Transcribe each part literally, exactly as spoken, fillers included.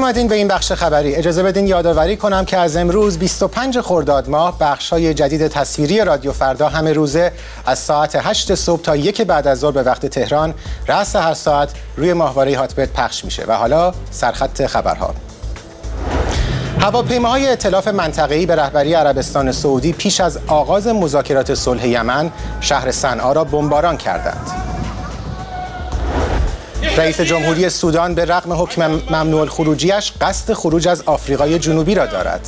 اومدین به این بخش خبری. اجازه بدین یادآوری کنم که از امروز بیست و پنج خرداد ماه بخش‌های جدید تصویری رادیو فردا همه روزه از ساعت هشت صبح تا یک بعد از ظهر به وقت تهران رأس هر ساعت روی ماهواره هاتبت پخش میشه. و حالا سرخط خبرها. هواپیماهای ائتلاف منطقه‌ای به رهبری عربستان سعودی پیش از آغاز مذاکرات صلح یمن شهر صنعا را بمباران کردند. رئیس جمهوری سودان به رغم حکم ممنوع الخروجیش قصد خروج از آفریقای جنوبی را دارد.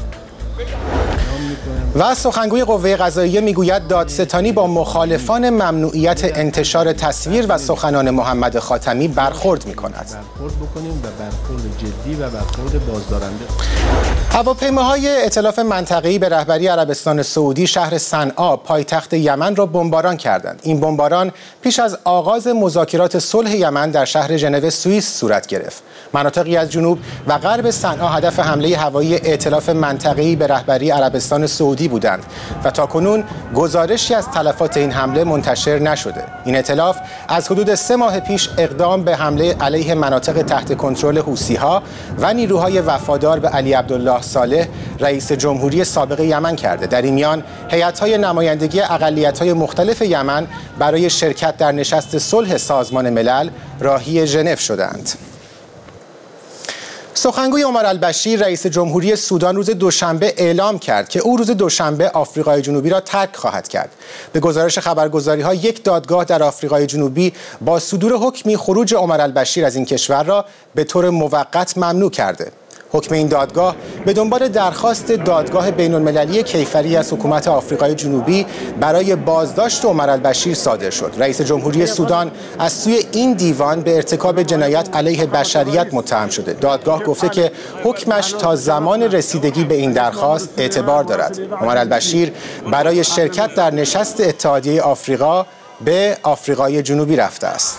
و سخنگوی قوه قضاییه میگوید دادستانی با مخالفان ممنوعیت انتشار تصویر و سخنان محمد خاتمی برخورد می‌کند. برخورد بکنیم و برخورد جدی و برخورد بازدارنده. هواپیماهای ائتلاف منطقه‌ای به رهبری عربستان سعودی شهر صنعا پایتخت یمن را بمباران کردند. این بمباران پیش از آغاز مذاکرات صلح یمن در شهر ژنو سوئیس صورت گرفت. مناطقی از جنوب و غرب صنعا هدف حمله هوایی ائتلاف منطقه‌ای به رهبری عربستان سعودی بودند و تاکنون گزارشی از تلفات این حمله منتشر نشده. این ائتلاف از حدود سه ماه پیش اقدام به حمله علیه مناطق تحت کنترل حوثی‌ها و نیروهای وفادار به علی عبدالله صالح رئیس جمهوری سابق یمن کرده. در این میان هیئت‌های نمایندگی اقلیت‌های مختلف یمن برای شرکت در نشست صلح سازمان ملل راهی ژنو شدند. سخنگوی عمر البشیر رئیس جمهوری سودان روز دوشنبه اعلام کرد که او روز دوشنبه آفریقای جنوبی را ترک خواهد کرد. به گزارش خبرگزاری‌ها یک دادگاه در آفریقای جنوبی با صدور حکمی خروج عمر البشیر از این کشور را به طور موقت ممنوع کرده. حکم این دادگاه به دنبال درخواست دادگاه بین‌المللی کیفری از حکومت آفریقای جنوبی برای بازداشت عمر البشیر صادر شد. رئیس جمهوری سودان از سوی این دیوان به ارتکاب جنایت علیه بشریت متهم شده. دادگاه گفته که حکمش تا زمان رسیدگی به این درخواست اعتبار دارد. عمر البشیر برای شرکت در نشست اتحادیه آفریقا به آفریقای جنوبی رفته است.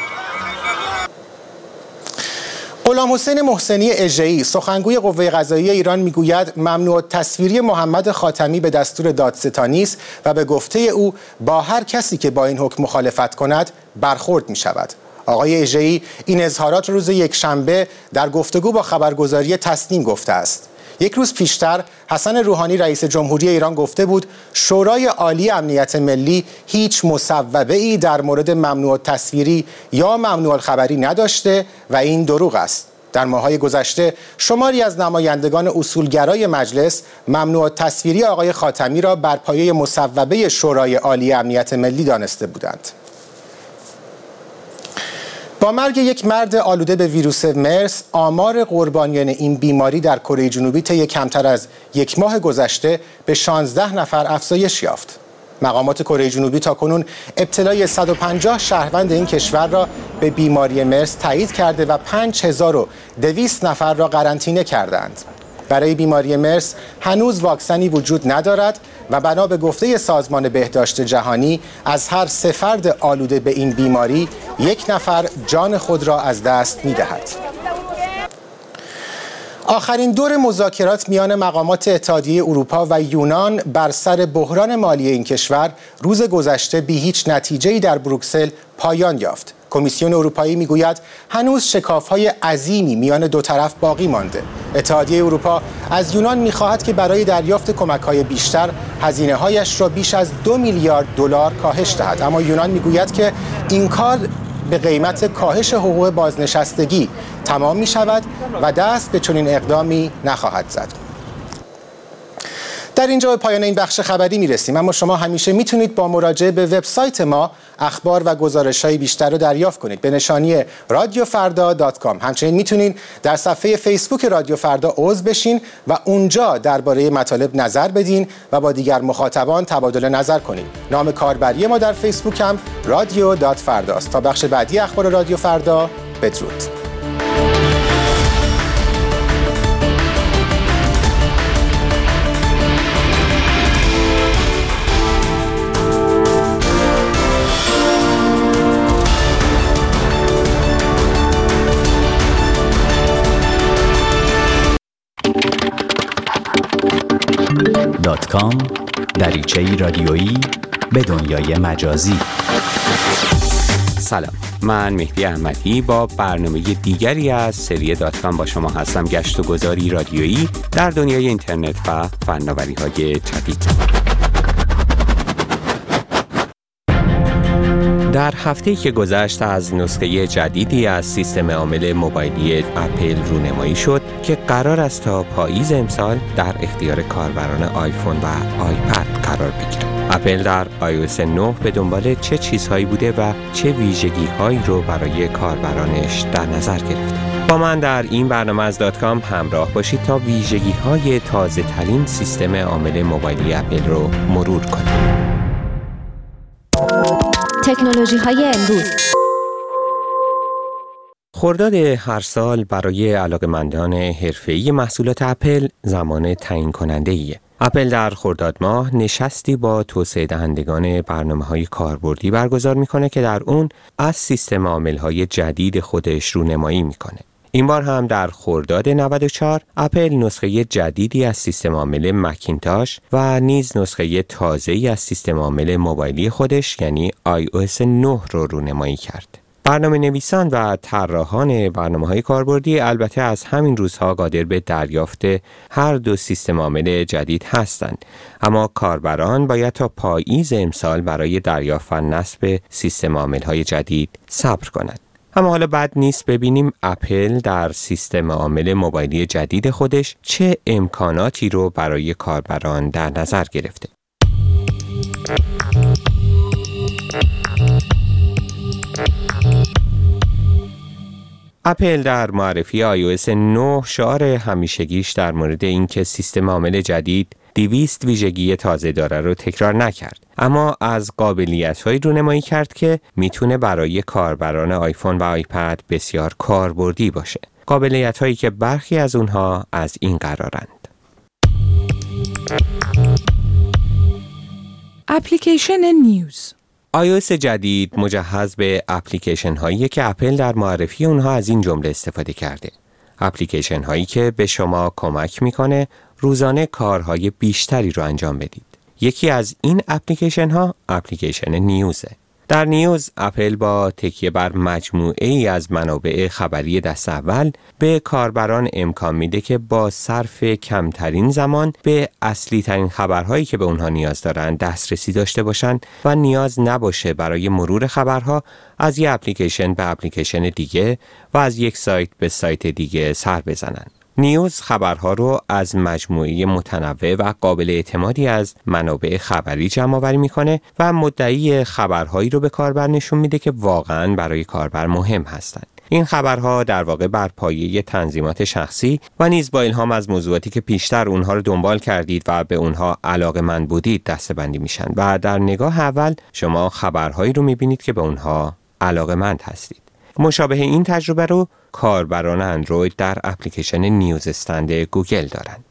غلام حسین محسنی اژه‌ای سخنگوی قوه قضاییه ایران میگوید ممنوع تصویری محمد خاتمی به دستور دادستانی است و به گفته او با هر کسی که با این حکم مخالفت کند برخورد می شود. آقای اژه‌ای این اظهارات روز یکشنبه در گفتگو با خبرگزاری تسنیم گفته است. یک روز پیشتر حسن روحانی رئیس جمهوری ایران گفته بود شورای عالی امنیت ملی هیچ مصوبه‌ای در مورد ممنوع تصویری یا ممنوع الخبری نداشته و این دروغ است. در ماه‌های گذشته شماری از نمایندگان اصولگرای مجلس ممنوع تصویری آقای خاتمی را بر پایه مصوبه شورای عالی امنیت ملی دانسته بودند. با مرگ یک مرد آلوده به ویروس مرس، آمار قربانیان این بیماری در کره جنوبی طی کمتر از یک ماه گذشته به شانزده نفر افزایش یافت. مقامات کره جنوبی تاکنون ابتلای صد و پنجاه شهروند این کشور را به بیماری مرس تایید کرده و پنج هزار و دویست نفر را قرنطینه کردند. برای بیماری مرس هنوز واکسنی وجود ندارد و بنا به گفته سازمان بهداشت جهانی از هر سه فرد آلوده به این بیماری یک نفر جان خود را از دست می‌دهد. آخرین دور مذاکرات میان مقامات اتحادیه اروپا و یونان بر سر بحران مالی این کشور روز گذشته بی هیچ نتیجه‌ای در بروکسل پایان یافت. کمیسیون اروپایی میگوید هنوز شکاف‌های عظیمی میان دو طرف باقی مانده. اتحادیه اروپا از یونان می‌خواهد که برای دریافت کمک‌های بیشتر هزینه‌هایش را بیش از دو میلیارد دلار کاهش دهد، اما یونان میگوید که این کار به قیمت کاهش حقوق بازنشستگی تمام می‌شود و دست به چنین اقدامی نخواهد زد. در اینجا به پایان این بخش خبری میرسیم، اما شما همیشه میتونید با مراجعه به وبسایت ما اخبار و گزارش‌های بیشتر رو دریافت کنید به نشانی رادیو فردا دات کام. همچنین میتونید در صفحه فیسبوک رادیو فردا عضو بشین و اونجا درباره مطالب نظر بدین و با دیگر مخاطبان تبادل نظر کنید. نام کاربری ما در فیسبوک هم رادیو دات فردا است. تا بخش بعدی اخبار رادیو فردا، بدرود. دات کام دریچه‌ای رادیویی به دنیای مجازی. سلام، من مهدی احمدی با برنامه دیگری از سری دات کام با شما هستم. گشت و گذاری رادیویی در دنیای اینترنت و فناوری‌های جدید. در هفته‌ای که گذشت از نسخه جدیدی از سیستم عامل موبایلی اپل رونمایی شد که قرار است تا پاییز امسال در اختیار کاربران آیفون و آیپد قرار بگیرد. اپل در آی او اس نه به دنبال چه چیزهایی بوده و چه ویژگی‌هایی رو برای کاربرانش در نظر گرفته؟ با من در این برنامه از دات کام همراه باشید تا ویژگی‌های تازه‌ترین سیستم عامل موبایلی اپل رو مرور کنیم. تکنولوژی‌های امروز. خرداد هر سال برای علاقه‌مندان حرفه‌ای محصولات اپل زمان تعیین کننده‌ایه. اپل در خرداد ماه نشستی با توسعه دهندگان برنامه‌های کاربردی برگزار می‌کنه که در اون از سیستم عامل‌های جدید خودش رونمایی می‌کنه. این بار هم در خرداد نود و چهار اپل نسخه جدیدی از سیستم عامل مکینتاش و نیز نسخه تازه‌ای از سیستم عامل موبایلی خودش یعنی آی او اس نه رو رونمایی کرد. برنامه نویسان و طراحان برنامه‌های کاربردی البته از همین روزها قادر به دریافت هر دو سیستم عامل جدید هستند، اما کاربران باید تا پاییز امسال برای دریافت و نصب سیستم عامل‌های جدید صبر کنند. اما حالا بد نیست ببینیم اپل در سیستم عامل موبایلی جدید خودش چه امکاناتی رو برای کاربران در نظر گرفته. اپل در معرفی آی او اس نه شعار همیشگیش در مورد اینکه سیستم عامل جدید دویست ویژگی تازه داره رو تکرار نکرد، اما از قابلیت‌هایی رونمایی کرد که میتونه برای کاربران آیفون و آیپد بسیار کاربردی باشه. قابلیت‌هایی که برخی از اونها از این قرارند: اپلیکیشن نیوز. آی او اس جدید مجهز به اپلیکیشن هایی که اپل در معرفی اونها از این جمله استفاده کرده. اپلیکیشن هایی که به شما کمک میکنه روزانه کارهای بیشتری رو انجام بدید. یکی از این اپلیکیشن ها اپلیکیشن نیوزه. در نیوز اپل با تکیه بر مجموعه ای از منابع خبری دست اول به کاربران امکان میده که با صرف کمترین زمان به اصلی ترین خبرهایی که به اونها نیاز دارن دسترسی داشته باشن و نیاز نباشه برای مرور خبرها از یک اپلیکیشن به اپلیکیشن دیگه و از یک سایت به سایت دیگه سر بزنن. نیوز خبرها رو از مجموعه متنوع و قابل اعتمادی از منابع خبری جمع آوری میکنه و مدعی خبرهایی رو به کاربر نشون میده که واقعاً برای کاربر مهم هستند. این خبرها در واقع بر پایه تنظیمات شخصی و نیز با الهام از موضوعاتی که پیشتر اونها رو دنبال کردید و به اونها علاقه‌مند بودید دسته‌بندی میشن و در نگاه اول شما خبرهایی رو میبینید که به اونها علاقه‌مند هستید. مشابه این تجربه رو کاربران اندروید در اپلیکیشن نیوز استند گوگل دارند.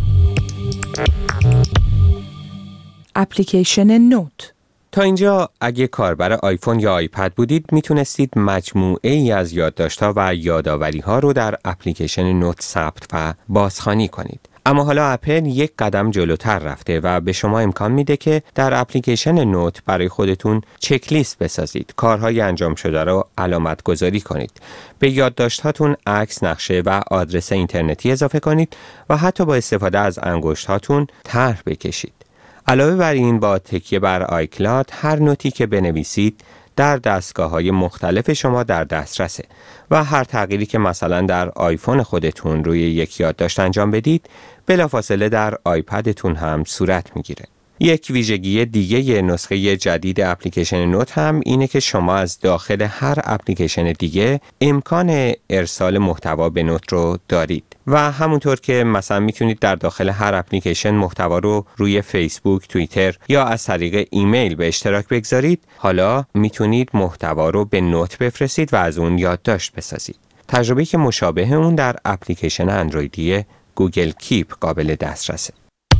اپلیکیشن نوت. تا اینجا اگه کاربر آیفون یا آیپد بودید میتونستید مجموعه ای از یادداشت‌ها و یادآوری‌ها رو در اپلیکیشن نوت ثبت و بازخوانی کنید. اما حالا اپل یک قدم جلوتر رفته و به شما امکان میده که در اپلیکیشن نوت برای خودتون چک لیست بسازید، کارهای انجام شده رو علامت گذاری کنید، به یادداشت‌هاتون عکس، نقشه و آدرس اینترنتی اضافه کنید و حتی با استفاده از انگشت‌هاتون طرح بکشید. علاوه بر این با تکیه بر آیکلاد هر نوتی که بنویسید در دستگاه‌های مختلف شما در دسترسه و هر تغییری که مثلا در آیفون خودتون روی یک یادداشت انجام بدید بلافاصله در آیپدتون هم صورت میگیره. یک ویژگی دیگه نسخه جدید اپلیکیشن نوت هم اینه که شما از داخل هر اپلیکیشن دیگه امکان ارسال محتوا به نوت رو دارید و همونطور که مثلا میتونید در داخل هر اپلیکیشن محتوا رو روی فیسبوک، توییتر یا از طریق ایمیل به اشتراک بگذارید، حالا میتونید محتوا رو به نوت بفرستید و از اون یادداشت بسازید. تجربه‌ای که مشابه اون در اپلیکیشن اندرویدی گوگل کیپ قابل دسترسه.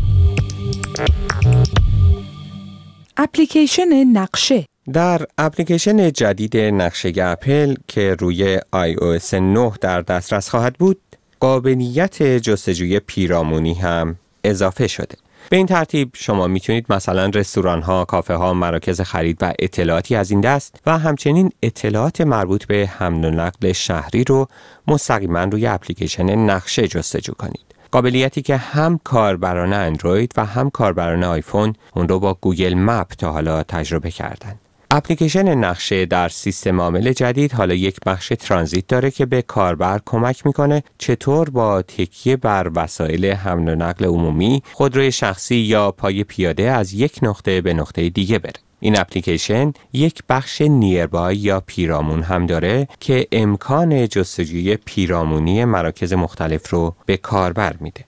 اپلیکیشن نقشه. در اپلیکیشن جدید نقشه اپل که روی آی او اس نه در دسترس خواهد بود، قابلیت جستجوی پیرامونی هم اضافه شده. به این ترتیب شما میتونید مثلا رستوران‌ها، کافه‌ها، مراکز خرید و اطلاعاتی از این دست و همچنین اطلاعات مربوط به حمل و نقل شهری رو مستقیما روی اپلیکیشن نقشه جستجو کنید. قابلیتی که هم کاربران اندروید و هم کاربران آیفون اون رو با گوگل مپ تا حالا تجربه کردن. اپلیکیشن نقشه در سیستم عامل جدید حالا یک بخش ترانزیت داره که به کاربر کمک میکنه چطور با تکیه بر وسایل حمل و نقل عمومی، خودروی شخصی یا پای پیاده از یک نقطه به نقطه دیگه بره. این اپلیکیشن یک بخش نیربای یا پیرامون هم داره که امکان جستجوی پیرامونی مراکز مختلف رو به کاربر میده.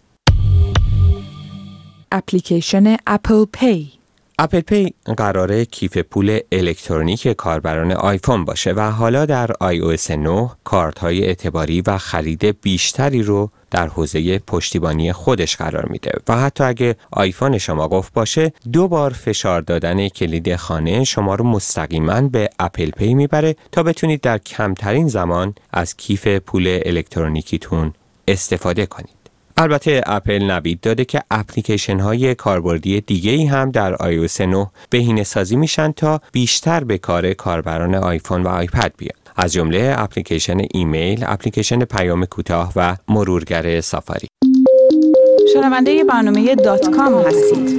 اپلیکیشن اپل پی. اپل پی قراره کیف پول الکترونیک کاربران آیفون باشه و حالا در آی او اس نه کارت‌های اعتباری و خرید بیشتری رو در حوزه پشتیبانی خودش قرار میده و حتی اگه آیفون شما قفل باشه، دو بار فشار دادن کلید خانه شما رو مستقیما به اپل پی میبره تا بتونید در کمترین زمان از کیف پول الکترونیکیتون استفاده کنید. البته اپل نوید داده که اپلیکیشن های کاربردی دیگه‌ای هم در آی او اس نه بهینه‌سازی میشن تا بیشتر به کار کاربران آیفون و آیپد بیاد. از جمله اپلیکیشن ایمیل، اپلیکیشن پیام کوتاه و مرورگر سافاری. شنونده برنامه دات کام هستید.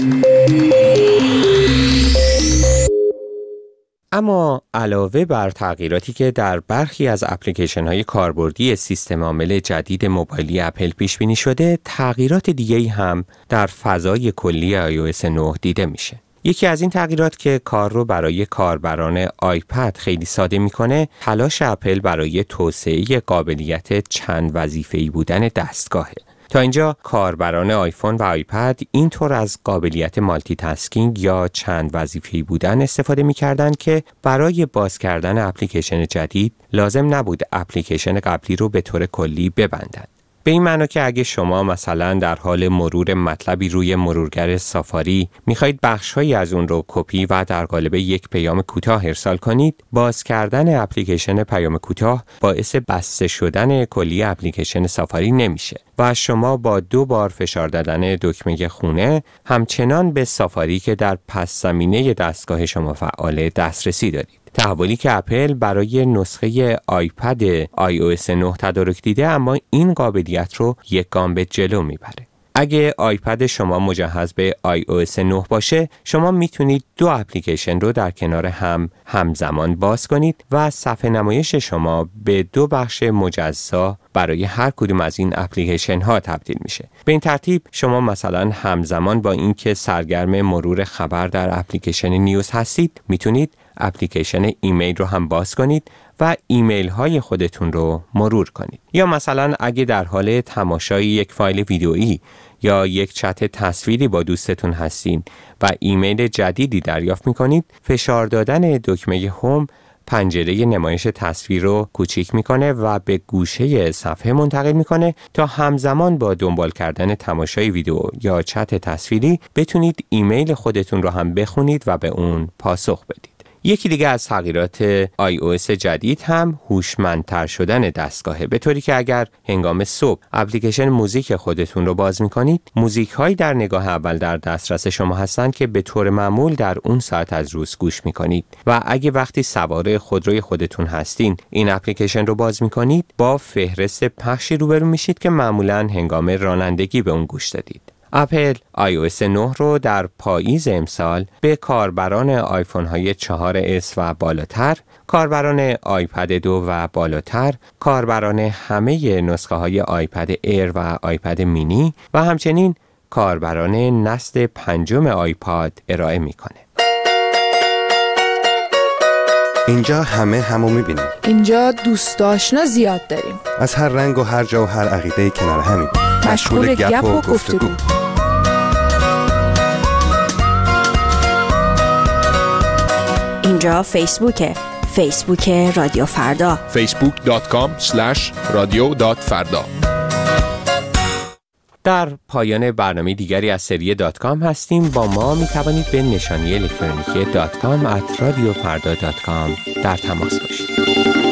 اما علاوه بر تغییراتی که در برخی از اپلیکیشن‌های کاربردی سیستم عامل جدید موبایلی اپل پیش بینی شده، تغییرات دیگه‌ای هم در فضای کلی آی او اس نه دیده میشه. یکی از این تغییرات که کار رو برای کاربران آیپد خیلی ساده میکنه، تلاش اپل برای توسعه قابلیت چند وظیفه‌ای بودن دستگاهه. تا اینجا کاربران آیفون و آیپد اینطور از قابلیت مالتی تاسکینگ یا چند وظیفه‌ای بودن استفاده می‌کردند که برای باز کردن اپلیکیشن جدید لازم نبود اپلیکیشن قبلی رو به طور کلی ببندند. به این معنی که اگه شما مثلا در حال مرور مطلبی روی مرورگر سافاری میخواید بخش‌هایی از اون رو کپی و در قالب یک پیام کوتاه ارسال کنید، باز کردن اپلیکیشن پیام کوتاه باعث بسته شدن کلی اپلیکیشن سافاری نمیشه و شما با دو بار فشار دادن دکمه خونه همچنان به سافاری که در پس زمینه دستگاه شما فعال دسترسی دارید. تحولی که اپل برای نسخه آیپد آی او اس نه تدارک دیده، اما این قابلیت رو یک گام به جلو میبره. اگه آیپد شما مجهز به آی او اس نه باشه، شما میتونید دو اپلیکیشن رو در کنار هم همزمان باز کنید و صفحه نمایش شما به دو بخش مجزا برای هر کدوم از این اپلیکیشن ها تبدیل میشه. به این ترتیب شما مثلا همزمان با اینکه سرگرم مرور خبر در اپلیکیشن نیوز هستید، میتونید اپلیکیشن ایمیل رو هم باز کنید و ایمیل های خودتون رو مرور کنید. یا مثلا اگه در حال تماشای یک فایل ویدئویی یا یک چت تصویری با دوستتون هستین و ایمیل جدیدی دریافت میکنید، فشار دادن دکمه هوم پنجره نمایش تصویر رو کوچیک میکنه و به گوشه صفحه منتقل میکنه تا همزمان با دنبال کردن تماشای ویدیو یا چت تصویری بتونید ایمیل خودتون رو هم بخونید و به اون پاسخ بدید. یکی دیگه از تغییرات آی او اس جدید هم هوشمندتر شدن دستگاهه، به طوری که اگر هنگام صبح اپلیکیشن موزیک خودتون رو باز میکنید، موزیک هایی در نگاه اول در دسترس شما هستن که به طور معمول در اون ساعت از روز گوش میکنید و اگه وقتی سوار خودروی خودتون هستین این اپلیکیشن رو باز میکنید، با فهرست پخشی روبرو میشید که معمولاً هنگام رانندگی به اون گوش دادید. اپل آی او اس نه رو در پاییز امسال به کاربران آیفون های چهار اس و بالاتر، کاربران آیپد دو و بالاتر، کاربران همه نسخه های آیپد ایر و آیپد مینی و همچنین کاربران نسل پنجم آیپاد ارائه میکنه. اینجا همه همو میبینیم. اینجا دوست آشنا زیاد داریم. از هر رنگ و هر جا و هر عقیده کنار همیم. مشغول گپ و گفتگو. اینجا فیسبوکه. فیسبوک رادیو فردا. فیسبوک دات کام اسلش رادیو دات فردا. در پایان برنامه دیگری از سری دات کام هستیم. با ما می توانید به نشانی الکترونیکی دات کام ات رادیو فردا دات کام در تماس باشید.